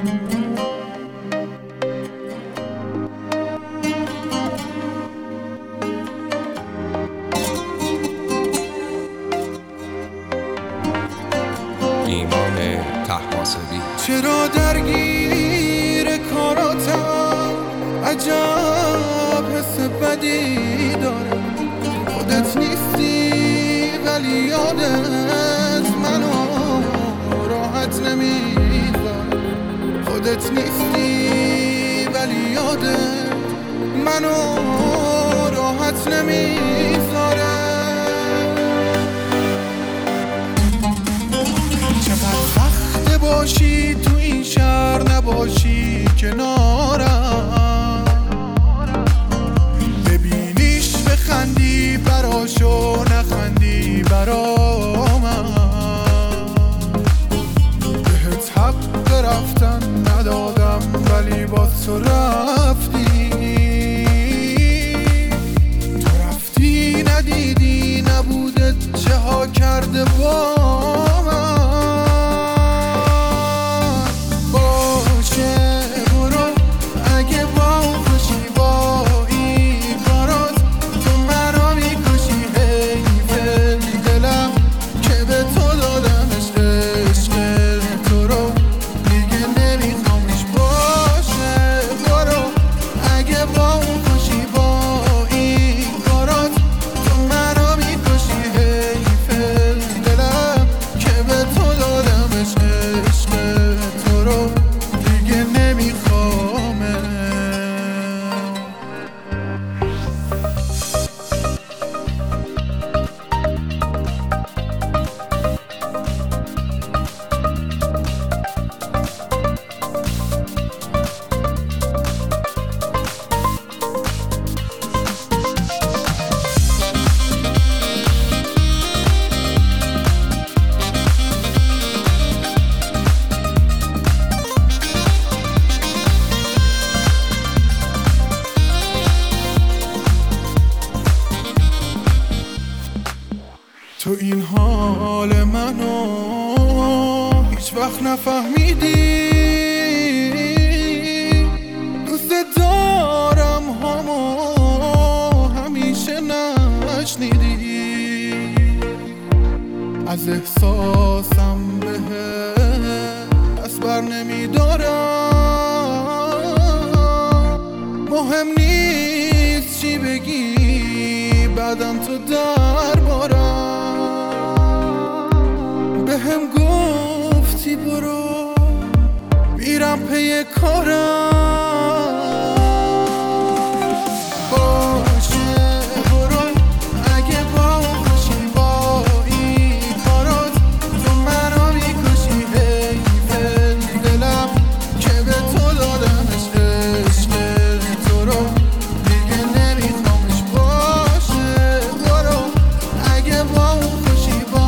ایمان طهماسبی. چرا درگیر کاراتم؟ عجب حس بدی داره. خودت نیستی ولی یادت منو راحت نمیذاره. خودت نیستی ولی یادت منو راحت نمیذاره. باشی تو این شهر نباشی کنارم، ببینیش بخندی براشو نخندی برا من. بهت حق رفتن ندادم ولی باز تو رفتی. تو رفتی ندیدی نبودت چه ها کرده با من. تو این حال منو هیچ وقت نفهمیدی. دوست دارم همو همیشه نشنیدی. از احساسم بهت دست بر نمیدارم. مهم نیست چی بگی بعدم تو دربارم. بهم گفتی برو میرم پی کارم. باشه برو اگه باهوشی با این کارات. تو منو میکشی حیفه دلم که به تو دادمش عشق تو رو دیگه نمیخوامش. باشه برو اگه باهوشی با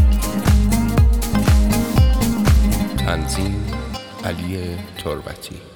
تنظیم علی تربتی.